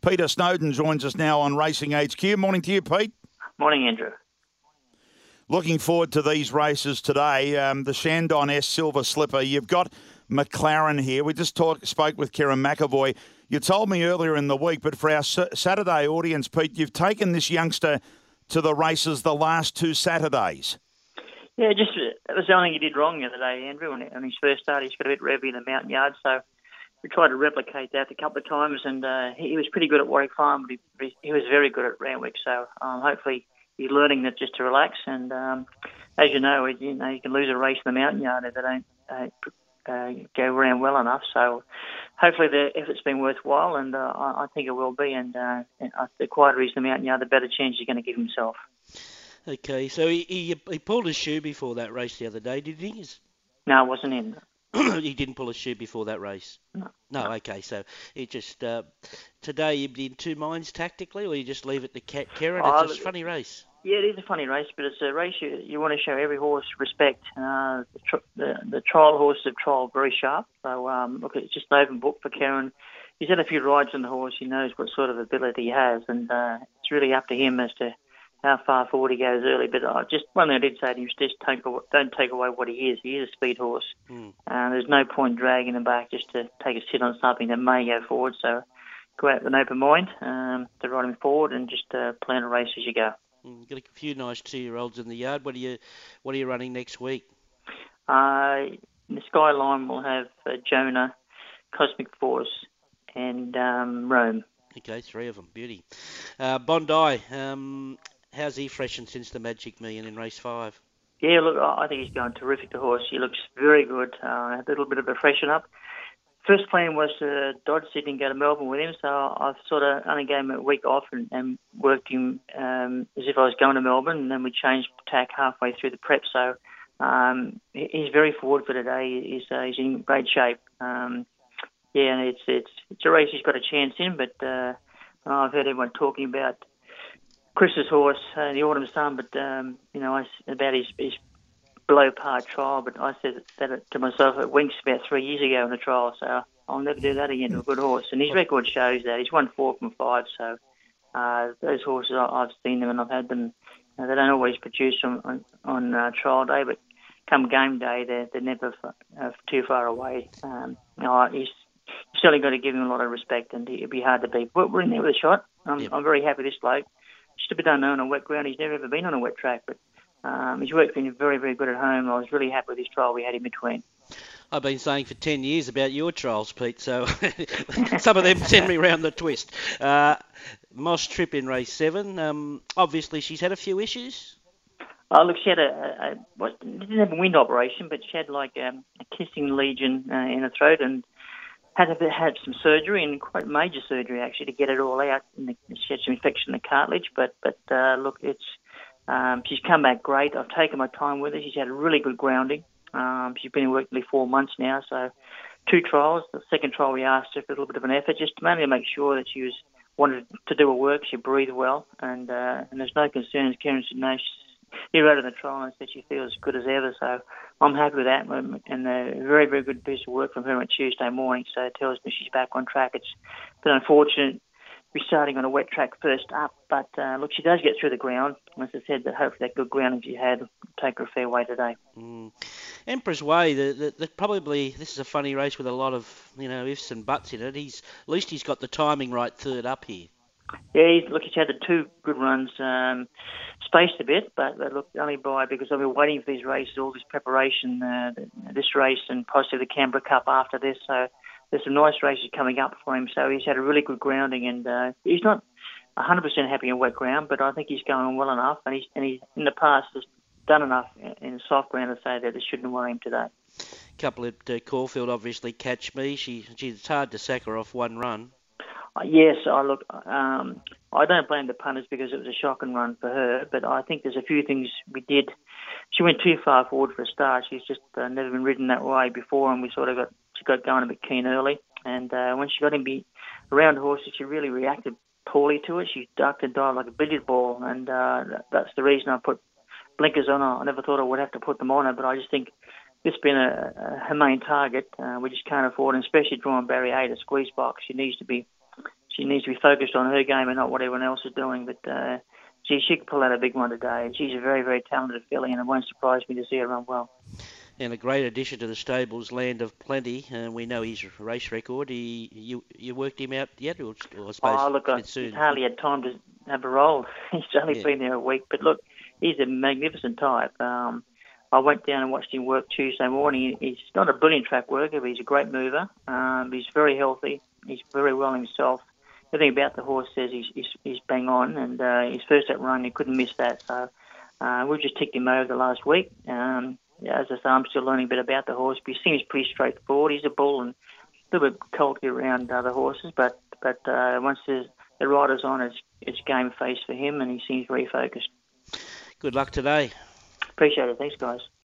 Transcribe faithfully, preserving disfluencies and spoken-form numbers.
Peter Snowden joins us now on Racing H Q. Morning to you, Pete. Morning, Andrew. Looking forward to these races today. Um, the Shandon S Silver Slipper. You've got McLaren here. We just talk, spoke with Kieran McAvoy. You told me earlier in the week, but for our S- Saturday audience, Pete, you've taken this youngster to the races the last two Saturdays. Yeah, just that was the only thing he did wrong the other day, Andrew. On, on his first start, he's got a bit revvy in the mountain yard, so we tried to replicate that a couple of times, and uh, he, he was pretty good at Warwick Farm, but he, he was very good at Randwick. So um, hopefully he's learning that just to relax. And um, as you know, you know, you can lose a race in the mountain yard if they don't uh, uh, go around well enough. So hopefully the effort's been worthwhile, and uh, I, I think it will be. And uh, the quieter he's in the mountain yard, the better chance he's going to give himself. Okay, so he, he he pulled his shoe before that race the other day, did he? No, it wasn't in. He didn't pull his shoe before that race? No. No, okay, so it just... Uh, today you'd be in two minds tactically, or you just leave it to Kieran? Oh, it's a funny race. Yeah, it is a funny race, but it's a race you, you want to show every horse respect. Uh, the, tr- the, the trial horses have trialled very sharp, so um, look, it's just an open book for Kieran. He's had a few rides on the horse. He knows what sort of ability he has, and uh, it's really up to him as to how far forward he goes early. But uh, just one thing I did say to him is just take, don't take away what he is. He is a speed horse. Mm. Uh, there's no point dragging him back just to take a sit on something that may go forward. So go out with an open mind um, to ride him forward and just uh, plan a race as you go. Mm, got a few nice two-year-olds in the yard. What are you, what are you running next week? Uh, in the Skyline we'll have uh, Jonah, Cosmic Force, and um, Rome. Okay, three of them. Beauty. Uh, Bondi. Um, How's he freshened since the Magic Million in race five? Yeah, look, I think he's going terrific, the horse. He looks very good. Uh, a little bit of a freshen up. First plan was to Dodge Sydney and go to Melbourne with him, so I sort of only gave him a week off and, and worked him um, as if I was going to Melbourne, and then we changed tack halfway through the prep. So um, he's very forward for today. He's, uh, he's in great shape. Um, yeah, and it's it's it's a race he's got a chance in, but uh, I've heard everyone talking about Chris's horse, uh, the Autumn Sun, but um, you know, I, about his, his below par trial. But I said that to myself at Winks about three years ago in the trial, so I'll never do that again to a good horse. And his record shows that he's won four from five. So uh, those horses, I've seen them and I've had them. Uh, they don't always produce on on, on uh, trial day, but come game day, they're they're never f- uh, too far away. Um, you know, he's certainly got to give him a lot of respect, and it'd be hard to beat. But we're in there with a shot. I'm, yep. I'm very happy with this bloke. Just a bit unknown on wet ground. He's never ever been on a wet track, but um, he's worked been very, very good at home. I was really happy with his trial we had in between. I've been saying for ten years about your trials, Pete, so some of them send me round the twist. Uh, Moss Trip in race seven. Um, obviously, she's had a few issues. Oh, look, she had a, a, a what, didn't have a wind operation, but she had like um, a kissing lesion uh, in her throat and had a, had some surgery, and quite major surgery actually, to get it all out. And the, she had some infection in the cartilage, but but uh, look, it's um, she's come back great. I've taken my time with her. She's had a really good grounding. Um, she's been in work nearly four months now, so two trials. The second trial we asked her for a little bit of an effort, just mainly to make sure that she was wanted to do her work. She breathed well, and uh, and there's no concerns. Karen said no. He wrote in the trial and said she feels as good as ever, so I'm happy with that, and a very, very good piece of work from her on Tuesday morning, so it tells me she's back on track. It's been unfortunate we're starting on a wet track first up, but uh, look, she does get through the ground. As I said, that hopefully that good grounding she had will take her a fair way today. Mm. Emperor's Way, the, the, the, probably this is a funny race with a lot of you know ifs and buts in it. He's at least he's got the timing right third up here. Yeah, he's, look, he's had the two good runs, um, spaced a bit, but uh, look, only by because I've been waiting for these races, all this preparation, uh, this race and possibly the Canberra Cup after this. So there's some nice races coming up for him. So he's had a really good grounding, and uh, he's not one hundred percent happy in wet ground, but I think he's going well enough, and he's, and he's in the past has done enough in soft ground to say that it shouldn't worry him today. Couple at uh, Caulfield, obviously, Catch Me. She, she, it's hard to sack her off one run. Uh, yes, I look. Um, I don't blame the punters because it was a shocking run for her, but I think there's a few things we did. She went too far forward for a start. She's just uh, never been ridden that way before, and we sort of got she got going a bit keen early. And uh, when she got in be around horses, she really reacted poorly to it. She ducked and dived like a billiard ball, and uh, that's the reason I put blinkers on her. I never thought I would have to put them on her, but I just think this being a, a, her main target, uh, we just can't afford, and especially drawing barrier eight, a squeeze box. She needs to be. she needs to be focused on her game and not what everyone else is doing. But uh, she, she could pull out a big one today. She's a very, very talented filly, and it won't surprise me to see her run well. And a great addition to the stables, Land of Plenty. And uh, we know his race record. He, you, you worked him out yet, or, or I suppose oh, look, I, soon. he's hardly had time to have a roll. He's only yeah. been there a week. But look, he's a magnificent type. Um, I went down and watched him work Tuesday morning. He's not a brilliant track worker, but he's a great mover. Um, he's very healthy. He's very well himself. Everything about the horse says he's, he's, he's bang on. And uh, his first up run, he couldn't miss that. So uh, we've just ticked him over the last week. Um, As I say, I'm still learning a bit about the horse, but he seems pretty straightforward. He's a bull and a little bit colty around other horses, but but uh, once the, the rider's on, it's, it's game face for him, and he seems very focused. Good luck today. Appreciate it. Thanks, guys.